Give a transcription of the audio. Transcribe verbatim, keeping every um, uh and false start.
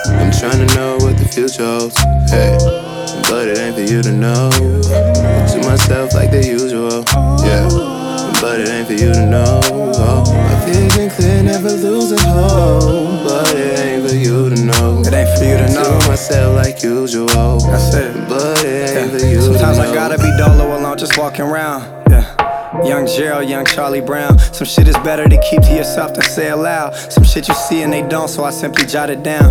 I'm trying to know what the future holds, hey, but it ain't for you to know. To myself like the usual, yeah, but it ain't for you to know. Oh, my vision clear, never losing hope, but it ain't for you to know. It ain't for you to know. To myself like usual, that's it. But it ain't Yeah. for you Sometimes to know. I gotta be dolo alone, just walking around. Yeah. Young Gerald, young Charlie Brown. Some shit is better to keep to yourself than say aloud. Some shit you see and they don't, so I simply jot it down.